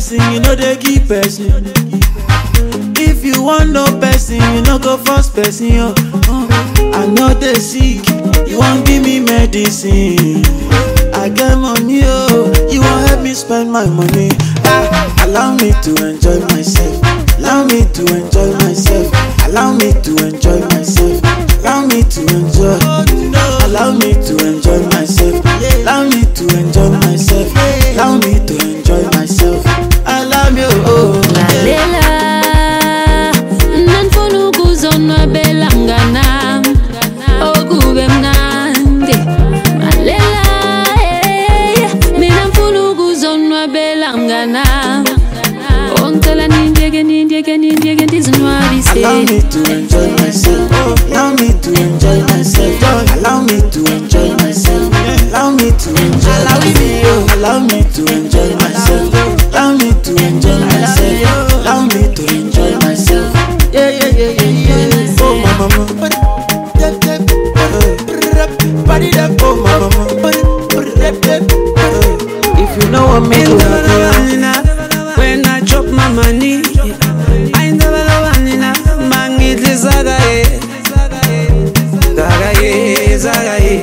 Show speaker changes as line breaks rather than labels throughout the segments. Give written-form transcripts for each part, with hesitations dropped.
person, you know they give person. If you want no person, you no go first person, yo. I know they sick, you won't give me medicine. I get money, oh, you won't help me spend my money. Allow me to enjoy myself. Allow me to enjoy myself. Allow me to enjoy myself. Allow me to enjoy. Allow me to enjoy myself. Allow me to enjoy myself. Allow me to enjoy myself. I love you, oh.
Lalela, nanfuna ukuzonwabela mnganam, okube mnandi. Lalela, mina mfuna ukuzonwabela mnganam, ongicela nindiyeke ndizinwabise.
Allow me to enjoy myself. Allow me to enjoy myself. Allow me to enjoy myself. Allow me to enjoy myself. Allow me to enjoy myself. Allow me to enjoy myself. Allow me to enjoy myself. Yeah. Oh mama. Oh mama. If you know what me do,
when I drop my money, I never know enough. Mangitli zagaye, zagaye,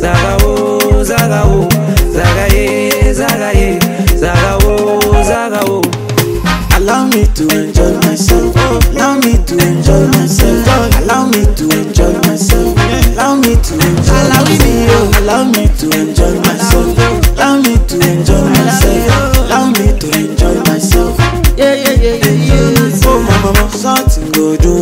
zagawo.
allow me to enjoy myself. Allow me to enjoy myself. Allow me to enjoy myself. Allow me to enjoy myself. Allow me to enjoy myself. Allow me to enjoy myself. Allow me to enjoy myself. Yeah. Oh mama, something go do